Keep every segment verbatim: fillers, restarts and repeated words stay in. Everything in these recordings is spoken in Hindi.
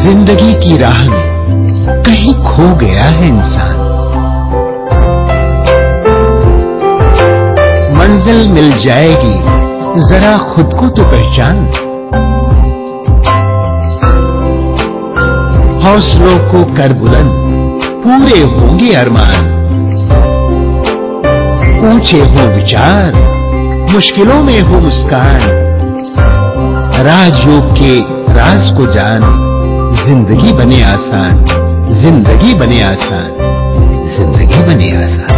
जिंदगी की राह में कहीं खो गया है इंसान। मंजिल मिल जाएगी, जरा खुद को तो पहचान। हौसलों को कर बुलंद, पूरे होंगे अरमान। ऊंचे हो विचार, मुश्किलों में हो मुस्कान। राजयोग के राज को जान, जिंदगी बने आसान, जिंदगी बने आसान, जिंदगी बने आसान।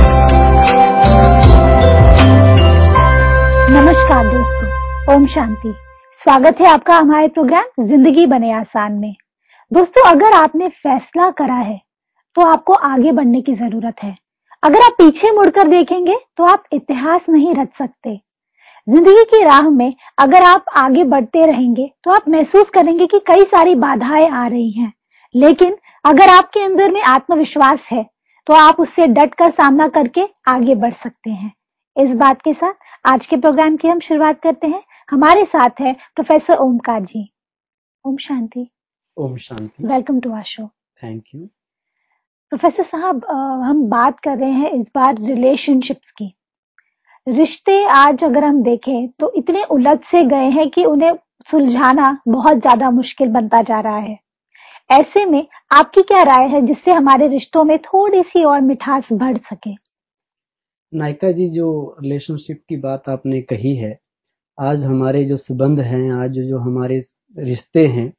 नमस्कार दोस्तों, ओम शांति। स्वागत है आपका हमारे प्रोग्राम जिंदगी बने आसान में। दोस्तों, अगर आपने फैसला करा है तो आपको आगे बढ़ने की जरूरत है। अगर आप पीछे मुड़कर देखेंगे तो आप इतिहास नहीं रच सकते। जिंदगी की राह में अगर आप आगे बढ़ते रहेंगे तो आप महसूस करेंगे कि कई सारी बाधाएं आ रही हैं, लेकिन अगर आपके अंदर में आत्मविश्वास है तो आप उससे डटकर सामना करके आगे बढ़ सकते हैं। इस बात के साथ आज के प्रोग्राम की हम शुरुआत करते हैं। हमारे साथ है professor Omkar ji. Om Shanti. Om Shanti. Welcome to our show. Thank you. Professor साहब, हम बात कर रहे हैं इस बार रिलेशनशिप्स की। रिश्ते आज अगर हम देखें तो इतने उलझ से गए हैं कि उन्हें सुलझाना बहुत ज्यादा मुश्किल बनता जा रहा है। ऐसे में आपकी क्या राय है जिससे हमारे रिश्तों में थोड़ी सी और मिठास बढ़ सके? नायका जी, जो रिलेशनशिप की बात आपने कही है, आज हमारे जो संबंध हैं, आज जो हमारे रिश्ते हैं,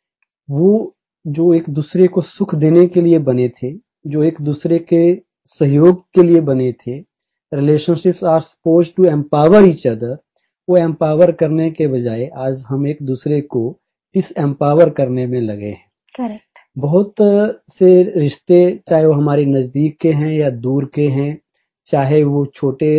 वो जो एक दूसरे को सुख देने के लिए बने थे, जो एक दूसरे के सहयोग के लिए बने थे, relationships are suppose to empower each other. वो एम्पावर करने के बजाय आज हम एक दूसरे को डिस एम्पावर करने में लगे हैं। करेक्ट। बहुत से रिश्ते, चाहे वो हमारे नजदीक के हैं या दूर के हैं, चाहे वो छोटे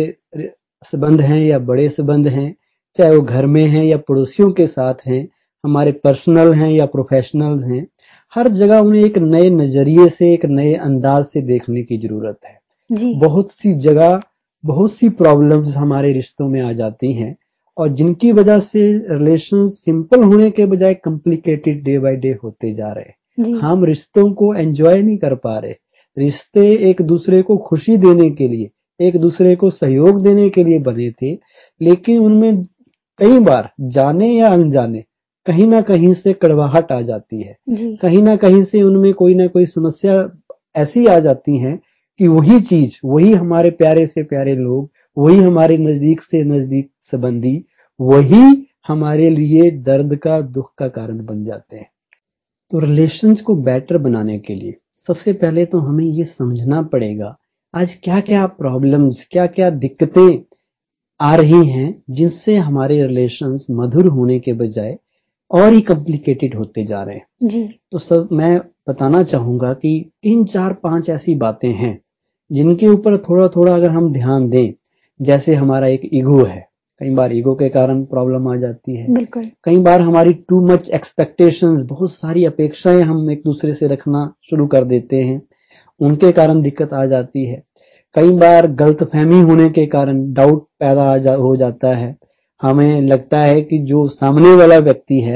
संबंध हैं या बड़े संबंध हैं, चाहे वो घर में हैं या पड़ोसियों के साथ हैं, हमारे पर्सनल हैं या प्रोफेशनल्स हैं, हर जगह उन्हें एक नए नजरिए से, एक नए अंदाज से देखने की जरूरत है। जी। बहुत सी जगह बहुत सी प्रॉब्लम्स हमारे रिश्तों में आ जाती हैं और जिनकी वजह से रिलेशन सिंपल होने के बजाय कॉम्प्लिकेटेड डे बाय डे होते जा रहे हैं। हम रिश्तों को एंजॉय नहीं कर पा रहे। रिश्ते एक दूसरे को खुशी देने के लिए, एक दूसरे को सहयोग देने के लिए बने थे, लेकिन उनमें कई बार जाने या अनजाने कहीं ना कहीं से कड़वाहट आ जाती है। कहीं ना कहीं से उनमें कोई ना कोई समस्या ऐसी आ जाती है कि वही चीज, वही हमारे प्यारे से प्यारे लोग, वही हमारे नजदीक से नजदीक संबंधी, वही हमारे लिए दर्द का, दुख का कारण बन जाते हैं। तो रिलेशंस को बेटर बनाने के लिए सबसे पहले तो हमें ये समझना पड़ेगा आज क्या क्या प्रॉब्लम्स, क्या क्या दिक्कतें आ रही हैं जिनसे हमारे रिलेशंस मधुर होने के बजाय और ही कॉम्प्लिकेटेड होते जा रहे हैं। जी। तो सब मैं बताना चाहूंगा कि तीन चार पांच ऐसी बातें हैं जिनके ऊपर थोड़ा थोड़ा अगर हम ध्यान दें। जैसे हमारा एक ईगो है, कई बार ईगो के कारण प्रॉब्लम आ जाती है। बिल्कुल। कई बार हमारी टू मच एक्सपेक्टेशंस, बहुत सारी अपेक्षाएं हम एक दूसरे से रखना शुरू कर देते हैं, उनके कारण दिक्कत आ जाती है। कई बार गलतफहमी होने के कारण डाउट पैदा जा, हो जाता है। हमें लगता है कि जो सामने वाला व्यक्ति है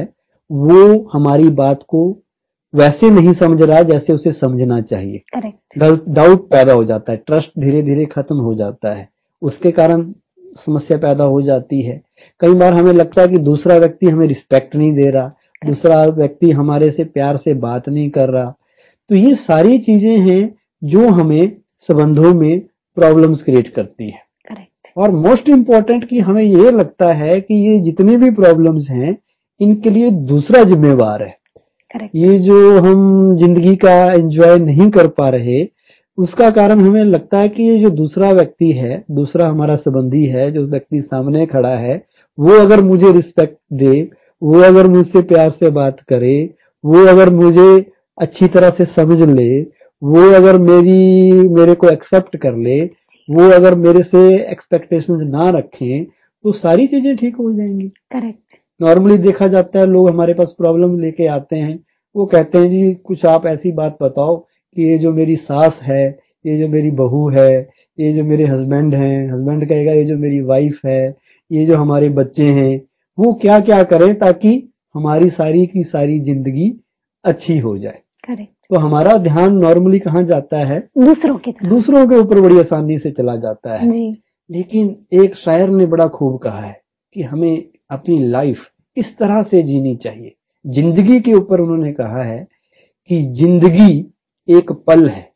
वो हमारी बात को वैसे नहीं समझ रहा जैसे उसे समझना चाहिए। करेक्ट। डाउट पैदा हो जाता है, ट्रस्ट धीरे धीरे खत्म हो जाता है, उसके कारण समस्या पैदा हो जाती है। कई बार हमें लगता है कि दूसरा व्यक्ति हमें रिस्पेक्ट नहीं दे रहा, दूसरा व्यक्ति हमारे से प्यार से बात नहीं कर रहा। तो ये सारी चीजें हैं जो हमें संबंधों में प्रॉब्लम्स क्रिएट करती है। करेक्ट। और मोस्ट इम्पोर्टेंट कि हमें ये लगता है कि ये जितने भी प्रॉब्लम्स हैं इनके लिए दूसरा जिम्मेवार है। करेक्ट। ये जो हम जिंदगी का एंजॉय नहीं कर पा रहे उसका कारण हमें लगता है कि ये जो दूसरा व्यक्ति है, दूसरा हमारा संबंधी है, जो व्यक्ति सामने खड़ा है, वो अगर मुझे रिस्पेक्ट दे, वो अगर मुझसे प्यार से बात करे, वो अगर मुझे अच्छी तरह से समझ ले, वो अगर मेरी मेरे को एक्सेप्ट कर ले, वो अगर मेरे से एक्सपेक्टेशंस ना रखें, तो सारी चीजें ठीक हो जाएंगी। करेक्ट। नॉर्मली देखा जाता है लोग हमारे पास प्रॉब्लम लेके आते हैं, वो कहते हैं जी कुछ आप ऐसी बात बताओ कि ये जो मेरी सास है, ये जो मेरी बहू है, ये जो मेरे हस्बैंड हैं, हस्बैंड कहेगा ये जो मेरी वाइफ है, ये जो हमारे बच्चे हैं, वो क्या क्या करें ताकि हमारी सारी की सारी जिंदगी अच्छी हो जाए। करेक्ट। तो हमारा ध्यान नॉर्मली कहाँ जाता है? दूसरों की तरफ, दूसरों के ऊपर बड़ी आसानी से चला जाता है जी। लेकिन एक शायर ने बड़ा खूब कहा है कि हमें अपनी लाइफ इस तरह से जीनी चाहिए। जिंदगी के ऊपर उन्होंने कहा है कि जिंदगी एक पल है,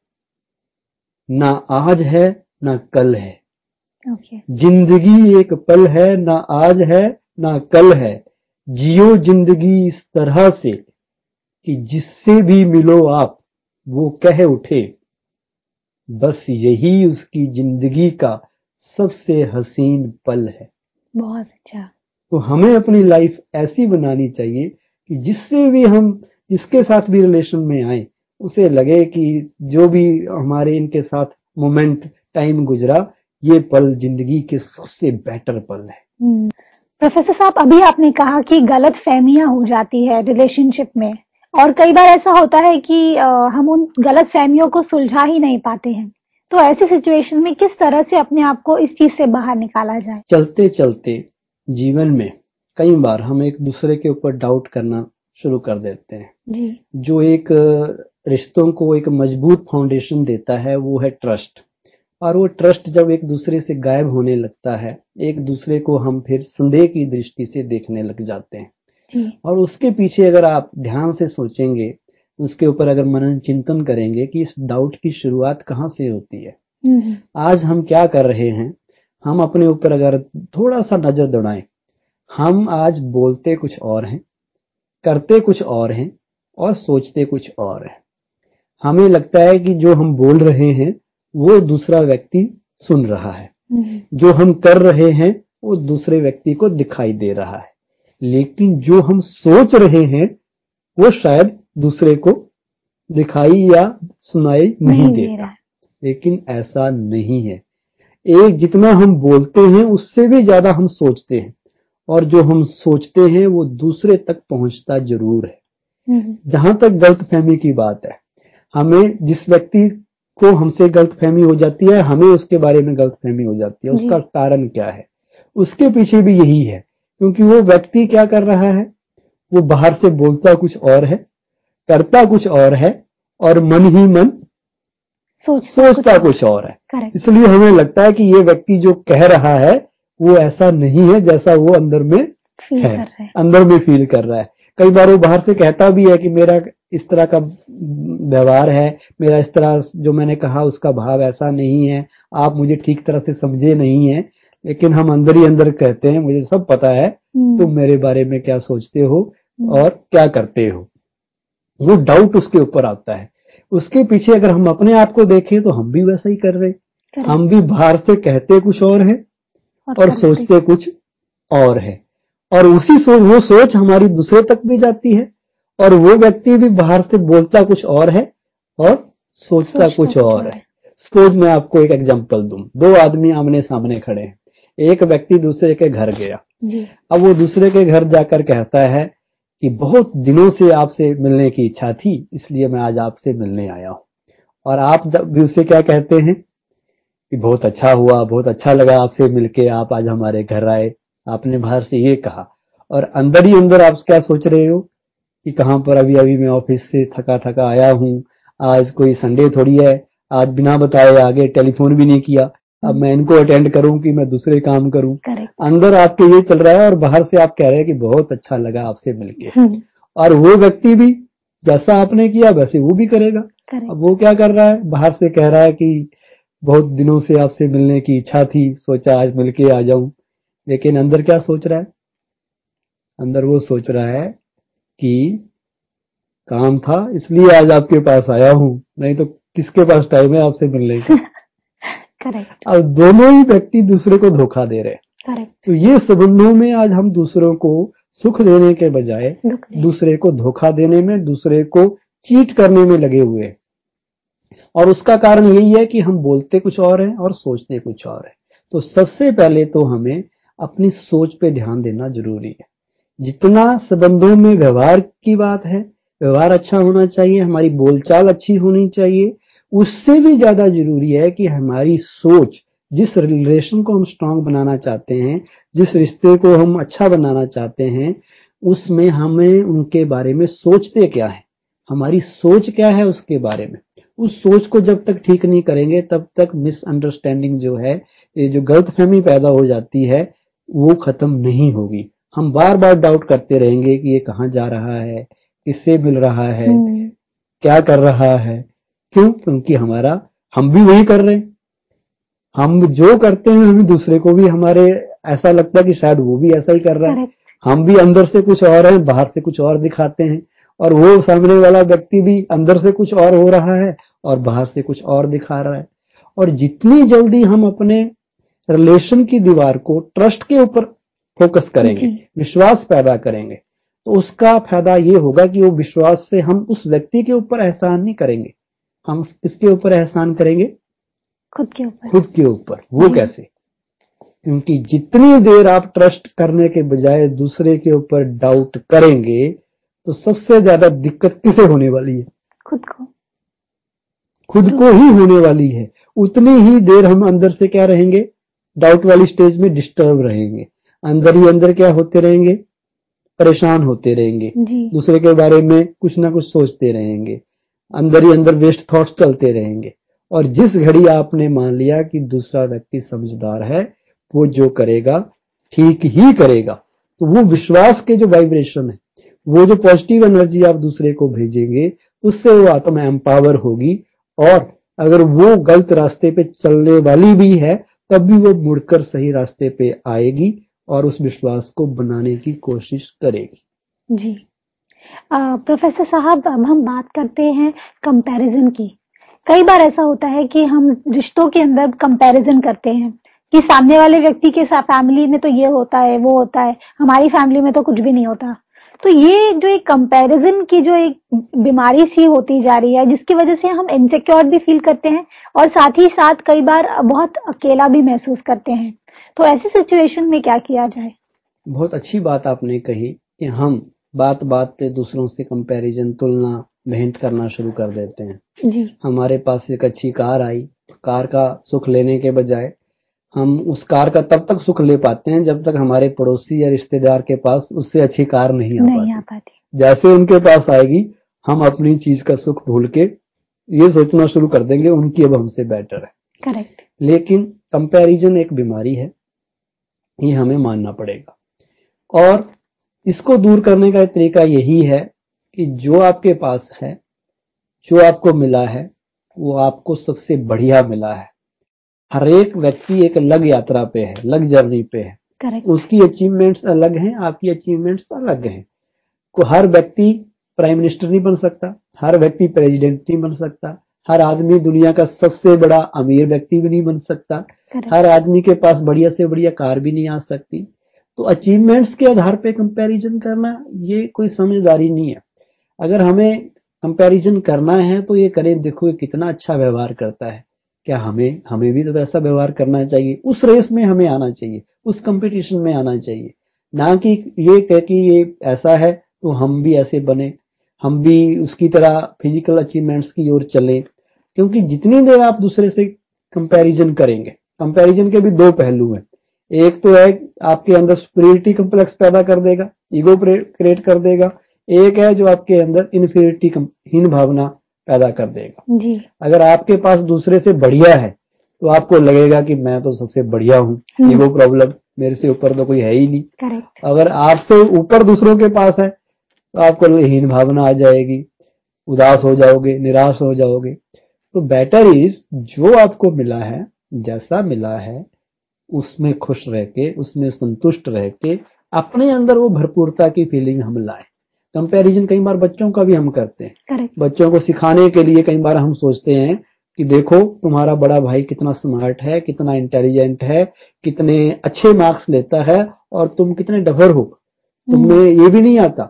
ना आज है ना कल है। ओके। जिंदगी एक पल है, ना आज है ना कल है। जियो जिंदगी इस तरह से कि जिससे भी मिलो आप वो कह उठे बस यही उसकी जिंदगी का सबसे हसीन पल है। बहुत अच्छा। तो हमें अपनी लाइफ ऐसी बनानी चाहिए कि जिससे भी हम जिसके साथ भी रिलेशन में आए उसे लगे कि जो भी हमारे इनके साथ मोमेंट टाइम गुजरा ये पल जिंदगी के सबसे बेटर पल है। प्रोफेसर साहब, अभी आपने कहा कि गलत फहमियां हो जाती है रिलेशनशिप में और कई बार ऐसा होता है कि आ, हम उन गलत फहमियों को सुलझा ही नहीं पाते हैं। तो ऐसी सिचुएशन में किस तरह से अपने आप को इस चीज से बाहर निकाला जाए? चलते चलते जीवन में कई बार हम एक दूसरे के ऊपर डाउट करना शुरू कर देते हैं जी। जो एक रिश्तों को एक मजबूत फाउंडेशन देता है वो है ट्रस्ट। और वो ट्रस्ट जब एक दूसरे से गायब होने लगता है एक दूसरे को हम फिर संदेह की दृष्टि से देखने लग जाते हैं जी। और उसके पीछे अगर आप ध्यान से सोचेंगे उसके ऊपर अगर मनन चिंतन करेंगे कि इस डाउट की शुरुआत कहाँ से होती है। आज हम क्या कर रहे हैं, हम अपने ऊपर अगर थोड़ा सा नजर दौड़ाएं, हम आज बोलते कुछ और हैं, करते कुछ और हैं और सोचते कुछ और हैं। हमें लगता है कि जो हम बोल रहे हैं वो दूसरा व्यक्ति सुन रहा है, जो हम कर रहे हैं वो दूसरे व्यक्ति को दिखाई दे रहा है, लेकिन जो हम सोच रहे हैं वो शायद दूसरे को दिखाई या सुनाई नहीं, नहीं देता। लेकिन ऐसा नहीं है। एक जितना हम बोलते हैं उससे भी ज्यादा हम सोचते हैं और जो हम सोचते हैं वो दूसरे तक पहुंचता जरूर है। जहां तक गलतफहमी की बात है, हमें जिस व्यक्ति को हमसे गलतफहमी हो जाती है हमें उसके बारे में गलतफहमी हो जाती है। उसका कारण क्या है? उसके पीछे भी यही है क्योंकि वो व्यक्ति क्या कर रहा है, वो बाहर से बोलता कुछ और है, करता कुछ और है और मन ही मन सोचता, सोचता कुछ और है। इसलिए हमें लगता है कि ये व्यक्ति जो कह रहा है वो ऐसा नहीं है जैसा वो अंदर में है, है, अंदर में फील कर रहा है। कई बार वो बाहर से कहता भी है कि मेरा इस तरह का व्यवहार है, मेरा इस तरह जो मैंने कहा उसका भाव ऐसा नहीं है, आप मुझे ठीक तरह से समझे नहीं है, लेकिन हम अंदर ही अंदर कहते हैं मुझे सब पता है तुम मेरे बारे में क्या सोचते हो और क्या करते हो। वो डाउट उसके ऊपर आता है। उसके पीछे अगर हम अपने आप को देखें तो हम भी वैसा ही कर रहे हैं। हम भी बाहर से कहते कुछ और है और, और सोचते कुछ और है और उसी सोच वो सोच हमारी दूसरे तक भी जाती है और वो व्यक्ति भी बाहर से बोलता कुछ और है और सोचता, सोचता कुछ और है। सपोज मैं आपको एक एग्जांपल दूं, दो आदमी आमने सामने खड़े हैं, एक व्यक्ति दूसरे के घर गया जी। अब वो दूसरे के घर जाकर कहता है कि बहुत दिनों से आपसे मिलने की इच्छा थी इसलिए मैं आज आपसे मिलने आया हूं। और आप जब भी उसे क्या कहते हैं कि बहुत अच्छा हुआ, बहुत अच्छा लगा आपसे मिलके, आप आज हमारे घर आए, आपने बाहर से ये कहा और अंदर ही अंदर आप क्या सोच रहे हो कि कहां पर अभी अभी मैं ऑफिस से थका थका आया हूं, आज कोई संडे थोड़ी है, आज बिना बताए आगे टेलीफोन भी नहीं किया, अब मैं इनको अटेंड करूं कि मैं दूसरे काम करूं। अंदर आपके ये चल रहा है और बाहर से आप कह रहे हैं कि बहुत अच्छा लगा आपसे मिलके। और वो व्यक्ति भी जैसा आपने किया वैसे वो भी करेगा। अब वो क्या कर रहा है, बाहर से कह रहा है कि बहुत दिनों से आपसे मिलने की इच्छा थी, सोचा आज मिलके आ जाऊं, लेकिन अंदर क्या सोच रहा है, अंदर वो सोच रहा है कि काम था इसलिए आज आपके पास आया हूं, नहीं तो किसके पास टाइम है आपसे मिलने का। करेक्ट। अब दोनों ही व्यक्ति दूसरे को धोखा दे रहे हैं। करेक्ट। तो ये संबंधों में आज हम दूसरों को सुख देने के बजाय दूसरे को धोखा देने में, दूसरे को चीट करने में लगे हुए हैं और उसका कारण यही है कि हम बोलते कुछ और हैं और सोचते कुछ और है। तो सबसे पहले तो हमें अपनी सोच पे ध्यान देना जरूरी है। जितना संबंधों में व्यवहार की बात है, व्यवहार अच्छा होना चाहिए, हमारी बोलचाल अच्छी होनी चाहिए, उससे भी ज्यादा जरूरी है कि हमारी सोच, जिस रिलेशन को हम स्ट्रांग बनाना चाहते हैं, जिस रिश्ते को हम अच्छा बनाना चाहते हैं, उसमें हमें उनके बारे में सोचते क्या है, हमारी सोच क्या है उसके बारे में। उस सोच को जब तक ठीक नहीं करेंगे तब तक मिसअंडरस्टैंडिंग जो है, ये जो गलतफहमी पैदा हो जाती है, वो खत्म नहीं होगी। हम बार बार डाउट करते रहेंगे कि ये कहाँ जा रहा है, किससे मिल रहा है, क्या कर रहा है। क्यों? क्योंकि हमारा हम भी वही कर रहे हैं। हम जो करते हैं हमें दूसरे को भी हमारे ऐसा लगता है कि शायद वो भी ऐसा ही कर रहा है। हम भी अंदर से कुछ और हैं, बाहर से कुछ और दिखाते हैं, और वो सामने वाला व्यक्ति भी अंदर से कुछ और हो रहा है और बाहर से कुछ और दिखा रहा है। और जितनी जल्दी हम अपने रिलेशन की दीवार को ट्रस्ट के ऊपर फोकस करेंगे, विश्वास पैदा करेंगे, तो उसका फायदा ये होगा कि वो विश्वास से हम उस व्यक्ति के ऊपर एहसान नहीं करेंगे, हम इसके ऊपर एहसान करेंगे, खुद के ऊपर। खुद के ऊपर। वो कैसे? क्योंकि जितनी देर आप ट्रस्ट करने के बजाय दूसरे के ऊपर डाउट करेंगे तो सबसे ज्यादा दिक्कत किसे होने वाली है? खुद को। खुद को ही होने वाली है। उतनी ही देर हम अंदर से क्या रहेंगे? डाउट वाली स्टेज में डिस्टर्ब रहेंगे, अंदर ही अंदर क्या होते रहेंगे? परेशान होते रहेंगे, दूसरे के बारे में कुछ ना कुछ सोचते रहेंगे, अंदर ही अंदर वेस्ट थॉट्स चलते रहेंगे। और जिस घड़ी आपने मान लिया कि दूसरा व्यक्ति समझदार है, वो जो करेगा ठीक ही करेगा, तो वो विश्वास के जो वाइब्रेशन है, वो जो पॉजिटिव एनर्जी आप दूसरे को भेजेंगे, उससे वो आत्मा एम्पावर होगी। और अगर वो गलत रास्ते पे चलने वाली भी है तब भी वो मुड़कर सही रास्ते पे आएगी और उस विश्वास को बनाने की कोशिश करेगी। जी आ, प्रोफेसर साहब, अब हम बात करते हैं कंपैरिजन की। कई बार ऐसा होता है कि हम रिश्तों के अंदर कंपैरिजन करते हैं कि सामने वाले व्यक्ति के साथ फैमिली में तो ये होता है, वो होता है, हमारी फैमिली में तो कुछ भी नहीं होता। तो ये जो एक कंपैरिजन की जो एक बीमारी सी होती जा रही है, जिसकी वजह से हम इनसिक्योर भी फील करते हैं और साथ ही साथ कई बार बहुत अकेला भी महसूस करते हैं। तो ऐसी सिचुएशन में क्या किया जाए? बहुत अच्छी बात आपने कही कि हम बात बात पे दूसरों से कंपैरिजन, तुलना, भेंट करना शुरू कर देते हैं। जी। हमारे पास एक अच्छी कार आई, कार का सुख लेने के बजाय हम उस कार का तब तक सुख ले पाते हैं जब तक हमारे पड़ोसी या रिश्तेदार के पास उससे अच्छी कार नहीं आ नहीं पाती। आ पाती। जैसे उनके पास आएगी, हम अपनी चीज का सुख भूल के ये सोचना शुरू कर देंगे उनकी अब हमसे बेटर है। करेक्ट। लेकिन कंपैरिजन एक बीमारी है, ये हमें मानना पड़ेगा। और इसको दूर करने का तरीका यही है कि जो आपके पास है, जो आपको मिला है, वो आपको सबसे बढ़िया मिला है। हर एक व्यक्ति एक अलग यात्रा पे है, अलग जर्नी पे है। Correct. उसकी अचीवमेंट्स अलग हैं, आपकी अचीवमेंट्स अलग हैं। को हर व्यक्ति प्राइम मिनिस्टर नहीं बन सकता, हर व्यक्ति प्रेसिडेंट नहीं बन सकता, हर आदमी दुनिया का सबसे बड़ा अमीर व्यक्ति भी नहीं बन सकता, Correct. हर आदमी के पास बढ़िया से बढ़िया कार भी नहीं आ सकती। तो अचीवमेंट्स के आधार पे कंपैरिजन करना ये कोई समझदारी नहीं है। अगर हमें कंपैरिजन करना है तो ये करें, देखो ये कितना अच्छा व्यवहार करता है, क्या हमें हमें भी तो वैसा व्यवहार करना चाहिए। उस रेस में हमें आना चाहिए, उस कंपटीशन में आना चाहिए, ना कि ये कह कि ये ऐसा है तो हम भी ऐसे बने, हम भी उसकी तरह फिजिकल अचीवमेंट्स की ओर चले। क्योंकि जितनी देर आप दूसरे से कंपैरिजन करेंगे, कंपैरिजन के भी दो पहलू हैं। एक तो है आपके अंदर सुपीरियरिटी कॉम्प्लेक्स पैदा कर देगा, ईगो क्रिएट कर देगा। एक है जो आपके अंदर इन्फीरियरिटी हीन भावना पैदा कर देगा। जी। अगर आपके पास दूसरे से बढ़िया है तो आपको लगेगा कि मैं तो सबसे बढ़िया हूँ, ईगो प्रॉब्लम, मेरे से ऊपर तो कोई है ही नहीं। करेक्ट। अगर आपसे ऊपर दूसरों के पास है तो आपको हीन भावना आ जाएगी, उदास हो जाओगे, निराश हो जाओगे। तो बेटर इज जो आपको मिला है, जैसा मिला है, उसमें खुश रह के, उसमें संतुष्ट रह के अपने अंदर वो भरपूरता की फीलिंग हम लाएं। कंपैरिजन कई बार बच्चों का भी हम करते हैं। Correct. बच्चों को सिखाने के लिए कई बार हम सोचते हैं कि देखो तुम्हारा बड़ा भाई कितना स्मार्ट है, कितना इंटेलिजेंट है, कितने अच्छे मार्क्स लेता है और तुम कितने डफर हो, तुम्हें ये भी नहीं आता।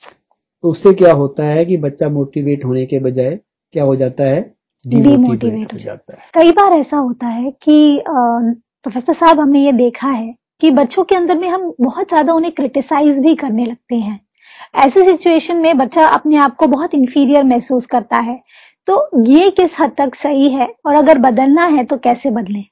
तो उससे क्या होता है कि बच्चा मोटिवेट होने के बजाय क्या हो जाता है? डीमोटिवेट हो जाता है। कई बार ऐसा होता है कि प्रोफेसर साहब, हमने ये देखा है कि बच्चों के अंदर में हम बहुत ज्यादा उन्हें क्रिटिसाइज भी करने लगते हैं। ऐसे सिचुएशन में बच्चा अपने आप को बहुत इंफीरियर महसूस करता है। तो ये किस हद तक सही है और अगर बदलना है तो कैसे बदलें?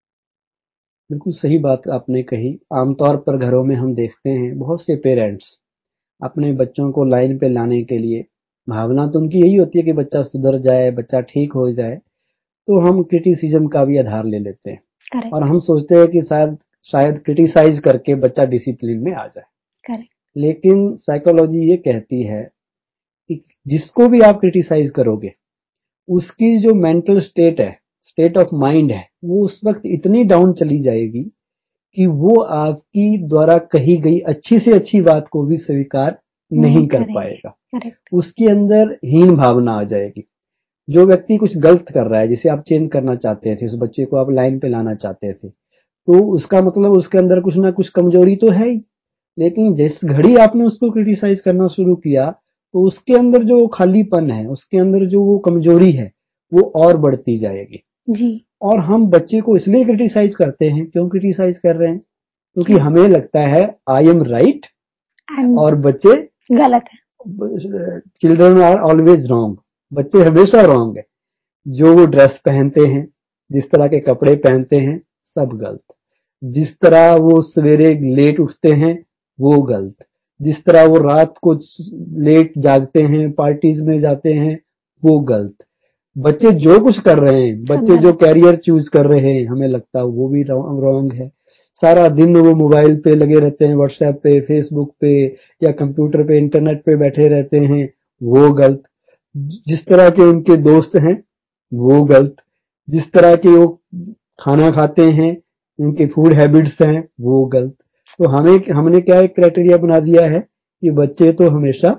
बिल्कुल सही बात आपने कही। आमतौर पर घरों में हम देखते हैं बहुत से पेरेंट्स अपने बच्चों को लाइन पे लाने के लिए भावना तो उनकी यही होती है कि बच्चा सुधर जाए, बच्चा ठीक हो जाए, तो हम क्रिटिसिज्म का भी आधार ले लेते हैं। Correct. और हम सोचते हैं कि शायद शायद क्रिटिसाइज करके बच्चा डिसिप्लिन में आ जाए। Correct. लेकिन साइकोलॉजी ये कहती है कि जिसको भी आप क्रिटिसाइज करोगे, उसकी जो मेंटल स्टेट है, स्टेट ऑफ माइंड है, वो उस वक्त इतनी डाउन चली जाएगी कि वो आपकी द्वारा कही गई अच्छी से अच्छी बात को भी स्वीकार नहीं कर पाएगा। Correct. उसके अंदर हीन भावना आ जाएगी। जो व्यक्ति कुछ गलत कर रहा है, जिसे आप चेंज करना चाहते थे, उस बच्चे को आप लाइन पे लाना चाहते थे, तो उसका मतलब उसके अंदर कुछ ना कुछ कमजोरी तो है ही। लेकिन जिस घड़ी आपने उसको क्रिटिसाइज करना शुरू किया, तो उसके अंदर जो खालीपन है, उसके अंदर जो वो कमजोरी है, वो और बढ़ती जाएगी जी। और हम बच्चे को इसलिए क्रिटिसाइज करते हैं। क्यों क्रिटिसाइज कर रहे हैं? क्योंकि हमें लगता है आई एम राइट और बच्चे गलत है। चिल्ड्रन आर ऑलवेज रॉन्ग, बच्चे हमेशा रॉन्ग है। जो वो ड्रेस पहनते हैं, जिस तरह के कपड़े पहनते हैं, सब गलत। जिस तरह वो सवेरे लेट उठते हैं, वो गलत। जिस तरह वो रात को लेट जागते हैं, पार्टीज में जाते हैं, वो गलत। बच्चे जो कुछ कर रहे हैं, बच्चे जो कैरियर चूज कर रहे हैं, हमें लगता है वो भी रॉन्ग है। सारा दिन वो मोबाइल पे लगे रहते हैं, व्हाट्सएप पे, फेसबुक पे या कंप्यूटर पे, इंटरनेट पे बैठे रहते हैं, वो गलत। जिस तरह के उनके दोस्त हैं, वो गलत। जिस तरह के वो खाना खाते हैं, उनके फूड हैबिट्स हैं, वो गलत। तो हमें हमने क्या एक क्राइटेरिया बना दिया है कि बच्चे तो हमेशा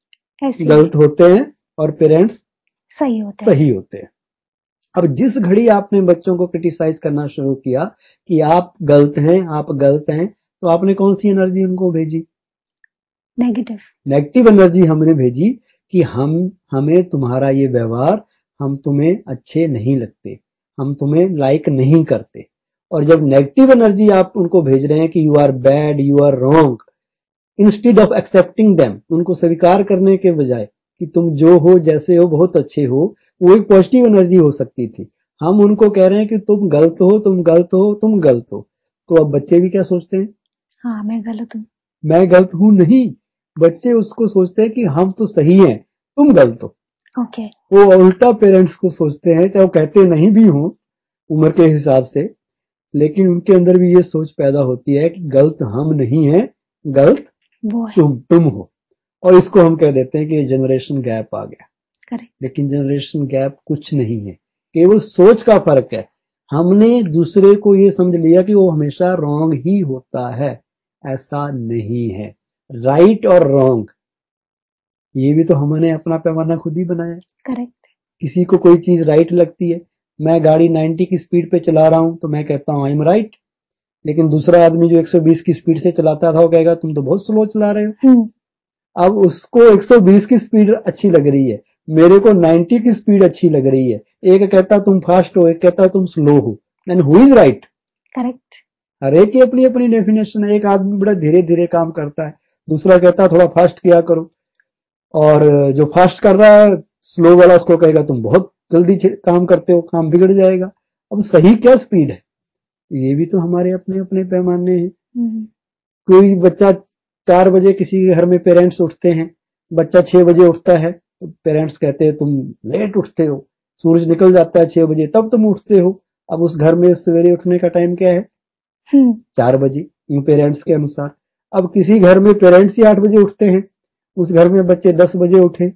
गलत होते हैं और पेरेंट्स सही होते हैं सही होते हैं। अब जिस घड़ी आपने बच्चों को क्रिटिसाइज करना शुरू किया कि आप गलत हैं, आप गलत हैं, तो आपने कौन सी एनर्जी उनको भेजी? नेगेटिव नेगेटिव एनर्जी हमने भेजी कि हम हमें तुम्हारा ये व्यवहार, हम तुम्हें अच्छे नहीं लगते, हम तुम्हें लाइक नहीं करते। और जब नेगेटिव एनर्जी आप उनको भेज रहे हैं कि you are bad, you are wrong, instead of accepting them, उनको स्वीकार करने के बजाय कि तुम जो हो, जैसे हो, बहुत अच्छे हो, वो एक पॉजिटिव एनर्जी हो सकती थी। हम उनको कह रहे हैं कि तुम गलत हो, तुम गलत हो, तुम गलत हो। तो अब बच्चे भी क्या सोचते हैं? हाँ, मैं गलत हूँ। मैं गलत हूँ नहीं, बच्चे उसको सोचते हैं कि हम तो सही हैं, तुम गलत हो। Okay okay. वो उल्टा पेरेंट्स को सोचते हैं, चाहे वो कहते नहीं भी हों उम्र के हिसाब से, लेकिन उनके अंदर भी ये सोच पैदा होती है कि गलत हम नहीं हैं, गलत वो है। तुम तुम हो। और इसको हम कह देते हैं कि जनरेशन गैप आ गया। करेक्ट। लेकिन जनरेशन गैप कुछ नहीं है, केवल सोच का फर्क है। हमने दूसरे को ये समझ लिया कि वो हमेशा रॉन्ग ही होता है। ऐसा नहीं है। राइट और रॉन्ग, ये भी तो हमने अपना पैमाना खुद ही बनाया। करेक्ट। किसी को कोई चीज राइट लगती है, मैं गाड़ी नब्बे की स्पीड पे चला रहा हूं तो मैं कहता हूं आई एम राइट। लेकिन दूसरा आदमी जो एक सौ बीस की स्पीड से चलाता था वो कहेगा तुम तो बहुत स्लो चला रहे हो। अब उसको एक सौ बीस की स्पीड अच्छी लग रही है, मेरे को नब्बे की स्पीड अच्छी लग रही है। एक कहता तुम फास्ट हो, एक कहता तुम स्लो हो। Then who is right? Correct. हर एक की अपनी अपनी डेफिनेशन है। एक आदमी बड़ा धीरे धीरे काम करता है, दूसरा कहता है थोड़ा फास्ट किया करो। और जो फास्ट कर रहा है, स्लो वाला उसको कहेगा तुम बहुत जल्दी काम करते हो, काम बिगड़ जाएगा। अब सही क्या स्पीड है? ये भी तो हमारे अपने अपने पैमाने हैं। कोई बच्चा चार बजे किसी के घर में पेरेंट्स उठते हैं, बच्चा छह बजे उठता है तो पेरेंट्स कहते हैं तुम लेट उठते हो, सूरज निकल जाता है छह बजे तब तुम उठते हो। अब उस घर में सवेरे उठने का टाइम क्या है? चार बजे पेरेंट्स के अनुसार। अब किसी घर में पेरेंट्स ही आठ बजे उठते हैं, उस घर में बच्चे दस बजे उठे,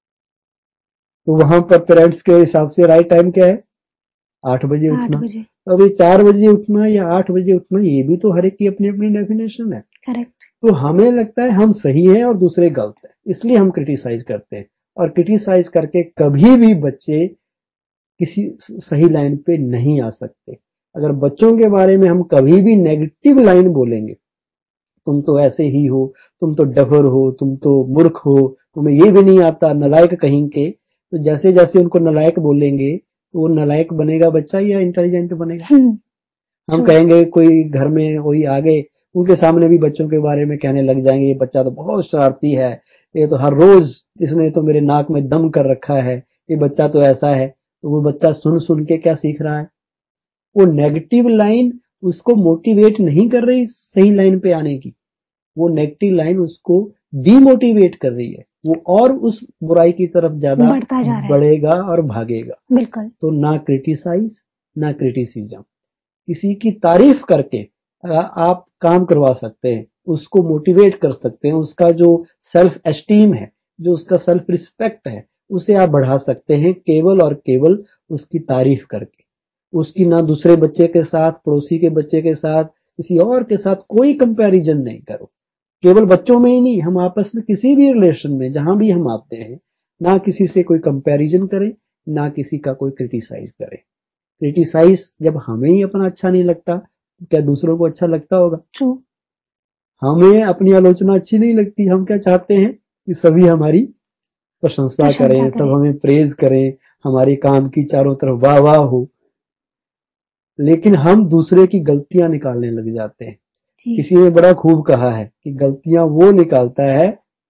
तो वहां पर पेरेंट्स के हिसाब से राइट टाइम क्या है? आठ बजे उठना। तो अभी चार बजे उठना या आठ बजे उठना, ये भी तो हर एक की अपनी अपनी डेफिनेशन है। करेक्ट। तो हमें लगता है हम सही हैं और दूसरे गलत हैं, इसलिए हम क्रिटिसाइज करते हैं। और क्रिटिसाइज करके कभी भी बच्चे किसी सही लाइन पे नहीं आ सकते। अगर बच्चों के बारे में हम कभी भी नेगेटिव लाइन बोलेंगे, तुम तो ऐसे ही हो, तुम तो डफर हो, तुम तो मूर्ख हो, तुम्हें ये भी नहीं आता, नलायक कहीं के, तो जैसे जैसे उनको नलायक बोलेंगे तो वो नलायक बनेगा बच्चा या इंटेलिजेंट बनेगा? हम कहेंगे कोई घर में कोई आ गए, उनके सामने भी बच्चों के बारे में कहने लग जाएंगे ये बच्चा तो बहुत शरारती है, ये तो हर रोज इसने तो मेरे नाक में दम कर रखा है, ये बच्चा तो ऐसा है। तो वो बच्चा सुन सुन के क्या सीख रहा है? वो नेगेटिव लाइन उसको मोटिवेट नहीं कर रही सही लाइन पे आने की, वो नेगेटिव लाइन उसको डीमोटिवेट कर रही है। वो और उस बुराई की तरफ ज्यादा बढ़ेगा और भागेगा। बिल्कुल। तो ना क्रिटिसाइज ना क्रिटिसिज्म, किसी की तारीफ करके आप काम करवा सकते हैं, उसको मोटिवेट कर सकते हैं, उसका जो सेल्फ एस्टीम है, जो उसका सेल्फ रिस्पेक्ट है, उसे आप बढ़ा सकते हैं केवल और केवल उसकी तारीफ करके। उसकी ना दूसरे बच्चे के साथ, पड़ोसी के बच्चे के साथ, किसी और के साथ कोई कंपैरिजन नहीं करो। केवल बच्चों में ही नहीं, हम आपस में किसी भी रिलेशन में जहां भी हम आते हैं, ना किसी से कोई कंपैरिजन करें, ना किसी का कोई क्रिटिसाइज करें। क्रिटिसाइज जब हमें ही अपना अच्छा नहीं लगता, तो क्या दूसरों को अच्छा लगता होगा? ट्रू। हमें अपनी आलोचना अच्छी नहीं लगती, हम क्या चाहते हैं कि सभी हमारी प्रशंसा करें, सब हमें प्रेज करें, हमारे काम की चारों तरफ वाह वाह हो। लेकिन हम दूसरे की गलतियां निकालने लग जाते हैं। किसी ने बड़ा खूब कहा है कि गलतियां वो निकालता है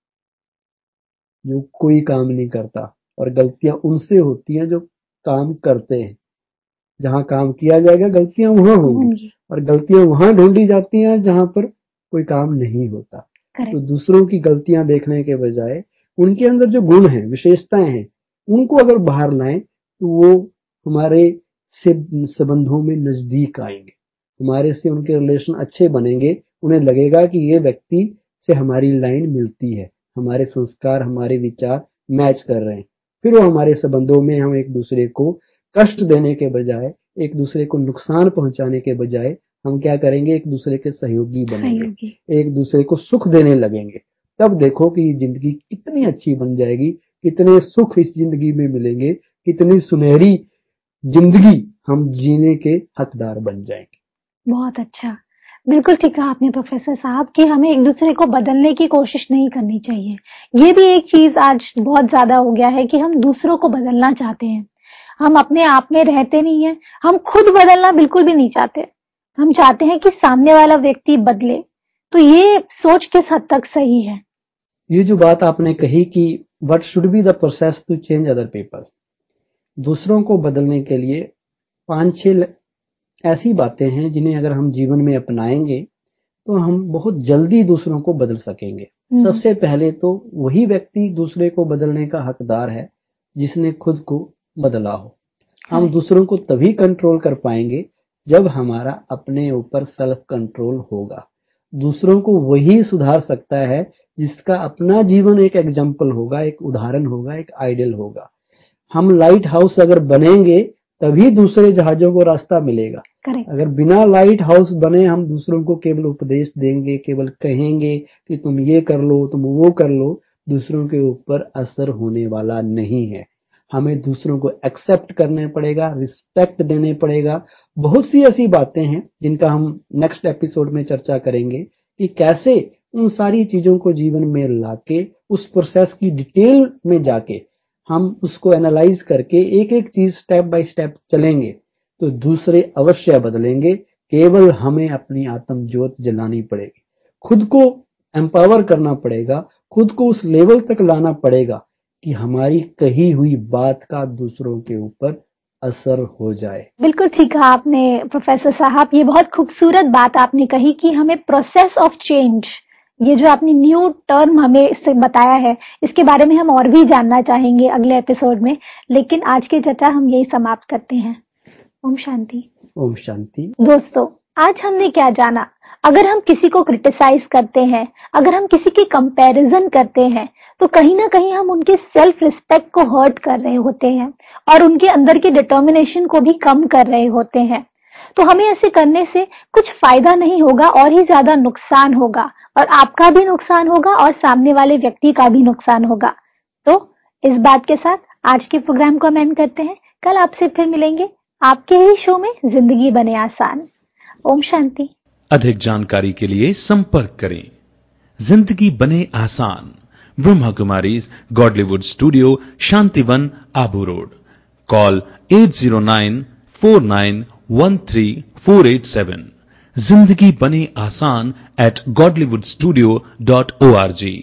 जो कोई काम नहीं करता, और गलतियां उनसे होती हैं जो काम करते हैं। जहां काम किया जाएगा गलतियां वहां होंगी, और गलतियां वहां ढूंढी जाती हैं जहां पर कोई काम नहीं होता। तो दूसरों की गलतियां देखने के बजाय उनके अंदर जो गुण हैं, विशेषताएं हैं, उनको अगर बाहर लाएं तो वो हमारे से संबंधों में नजदीक आएंगे, हमारे से उनके रिलेशन अच्छे बनेंगे। उन्हें लगेगा कि ये व्यक्ति से हमारी लाइन मिलती है, हमारे संस्कार, हमारे विचार मैच कर रहे हैं। फिर वो हमारे संबंधों में हम एक दूसरे को कष्ट देने के बजाय, एक दूसरे को नुकसान पहुंचाने के बजाय हम क्या करेंगे, एक दूसरे के सहयोगी बनेंगे, एक दूसरे को सुख देने लगेंगे। तब देखो कि ये जिंदगी कितनी अच्छी बन जाएगी, कितने सुख इस जिंदगी में मिलेंगे, कितनी सुनहरी जिंदगी हम जीने के हकदार बन जाएंगे। बहुत अच्छा, बिल्कुल ठीक कहा आपने प्रोफेसर साहब कि हमें एक दूसरे को बदलने की कोशिश नहीं करनी चाहिए। ये भी एक चीज आज बहुत ज्यादा हो गया है कि हम दूसरों को बदलना चाहते हैं, हम अपने आप में रहते नहीं हैं, हम खुद बदलना बिल्कुल भी नहीं चाहते, हम चाहते हैं कि सामने वाला व्यक्ति बदले। तो ये सोच किस हद तक सही है? ये जो बात आपने कही कि what should be the process to change other people, दूसरों को बदलने के लिए पांच छह ऐसी बातें हैं जिन्हें अगर हम जीवन में अपनाएंगे तो हम बहुत जल्दी दूसरों को बदल सकेंगे। सबसे पहले तो वही व्यक्ति दूसरे को बदलने का हकदार है जिसने खुद को बदला हो। हम दूसरों को तभी कंट्रोल कर पाएंगे जब हमारा अपने ऊपर सेल्फ कंट्रोल होगा। दूसरों को वही सुधार सकता है जिसका अपना जीवन एक एग्जाम्पल होगा, एक उदाहरण होगा, एक आइडियल होगा। हम लाइट हाउस अगर बनेंगे तभी दूसरे जहाजों को रास्ता मिलेगा। Correct. अगर बिना लाइट हाउस बने हम दूसरों को केवल उपदेश देंगे, केवल कहेंगे कि तुम ये कर लो, तुम वो कर लो, दूसरों के ऊपर असर होने वाला नहीं है। हमें दूसरों को एक्सेप्ट करना पड़ेगा, रिस्पेक्ट देने पड़ेगा। बहुत सी ऐसी बातें हैं जिनका हम नेक्स्ट एपिसोड में चर्चा करेंगे कि कैसे उन सारी चीजों को जीवन में लाके उस प्रोसेस की डिटेल में जाके हम उसको एनालाइज करके एक एक चीज स्टेप बाय स्टेप चलेंगे तो दूसरे अवश्य बदलेंगे। केवल हमें अपनी आत्म ज्योत जलानी पड़ेगी, खुद को एम्पावर करना पड़ेगा, खुद को उस लेवल तक लाना पड़ेगा कि हमारी कही हुई बात का दूसरों के ऊपर असर हो जाए। बिल्कुल ठीक कहा आपने प्रोफेसर साहब, ये बहुत खूबसूरत बात आपने कही कि हमें प्रोसेस ऑफ चेंज, ये जो आपने न्यू टर्म हमें इससे बताया है, इसके बारे में हम और भी जानना चाहेंगे अगले एपिसोड में। लेकिन आज की चर्चा हम यही समाप्त करते हैं। ओम शांति। ओम शांति। दोस्तों, आज हमने क्या जाना? अगर हम किसी को क्रिटिसाइज करते हैं, अगर हम किसी की कंपैरिजन करते हैं, तो कहीं ना कहीं हम उनके सेल्फ रिस्पेक्ट को हर्ट कर रहे होते हैं और उनके अंदर की डिटर्मिनेशन को भी कम कर रहे होते हैं। तो हमें ऐसे करने से कुछ फायदा नहीं होगा और ही ज्यादा नुकसान होगा, और आपका भी नुकसान होगा और सामने वाले व्यक्ति का भी नुकसान होगा। तो इस बात के साथ आज के प्रोग्राम को हम एंड करते हैं। कल आपसे फिर मिलेंगे आपके ही शो में जिंदगी बने आसान। ओम शांति। अधिक जानकारी के लिए संपर्क करें जिंदगी बने आसान, Brahma Kumaris Godlywood studio, Shantivan, Abu road. Call at zero nine four nine one three four eight seven. जिंदगी बने आसान at Godlywood studio dot O R G.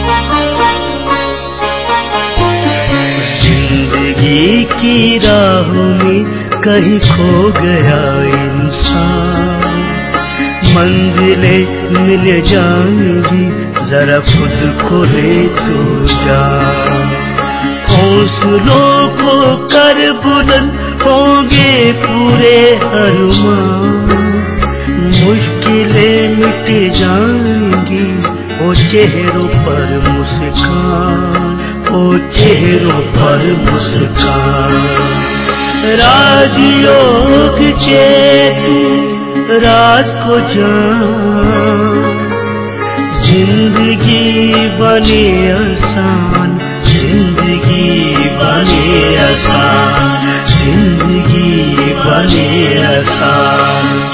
जिंदगी की राहों में कहीं खो गया इंसान, मंजिलें मिल जाएंगी जरा खुद को ले तो जान। हौसलों को कर बुलंद, होंगे पूरे अरमान। मुश्किलें मिट जाएंगी, ओ चेहरों पर मुस्कान, ओ चेहरों पर मुस्कान। राजयोग के तू राज को जान, जिंदगी बने आसान, जिंदगी बने आसान, जिंदगी बने आसान।